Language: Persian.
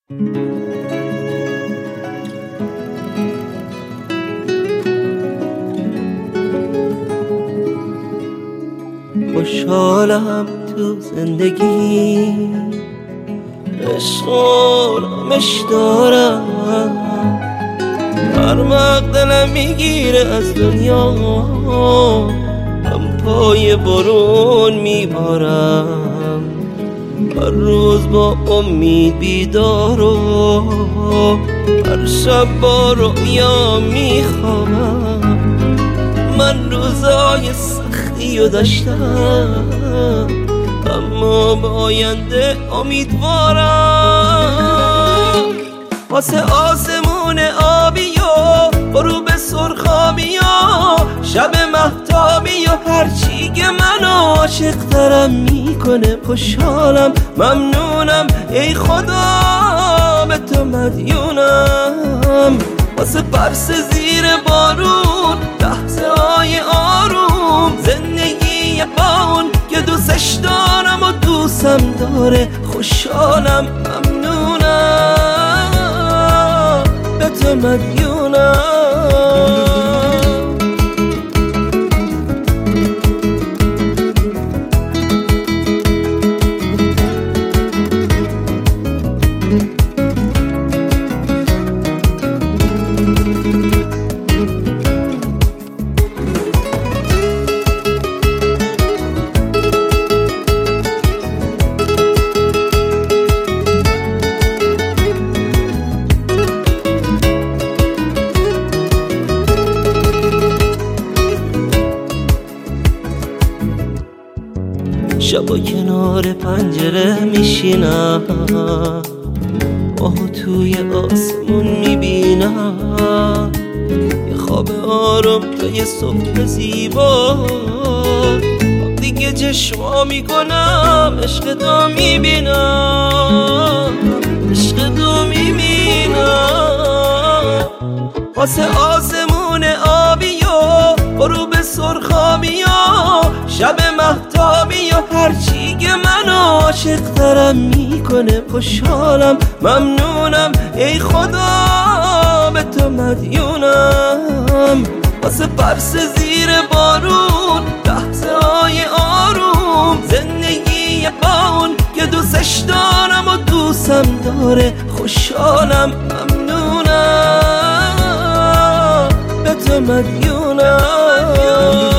خوشحالم تو زندگی، عشق و آرامش دارم، هر وقت دلم میگیره از دنیا هم پای بارون میبارم. هر روز با امید بیدار و هر شب با رؤیا میخوابم. من روزای سختی رو داشتم اما به آینده امیدوارم. واسه آسمون آبی و غروب سرخابی و شب مهتابی و هرچی که منو عاشق ترم میکنه. خوشحالم ممنونم ای خدا به تو مدیونم. واسه برس زیر بارون لحظه های آروم، زندگی با اون که دوستش دارم و دوستم داره. خوشحالم ممنونم به تو مدیونم. شبا کنار پنجره میشینم، ماهو توی آسمون میبینم، یه خواب آروم تا یه صبح زیبا. دیگه چشما میکنم عشق تو میبینم، عشق تو میبینم. واسه آسمون آبی و غروب سرخابی و شب مهتابی و هرچی که منو عاشق ترم میکنه. خوشحالم ممنونم ای خدا به تو مدیونم. واسه برس زیر بارون لحظه های آروم، زندگی با اون که دوستش دارم و دوستم داره. خوشحالم ممنونم به تو مدیونم.